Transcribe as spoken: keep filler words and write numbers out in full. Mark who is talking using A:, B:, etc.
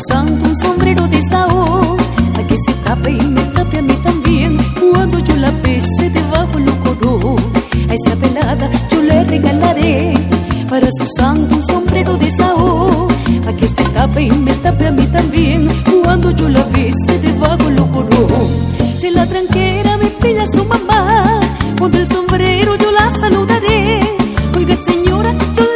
A: usando un sombrero de Saúl, a que se tape y me tape a mí también. Cuando yo la bese debajo lo coró, a esa velada yo le regalaré para su santo un sombrero de Saúl, a que se tape y me tape a mí también. Cuando yo la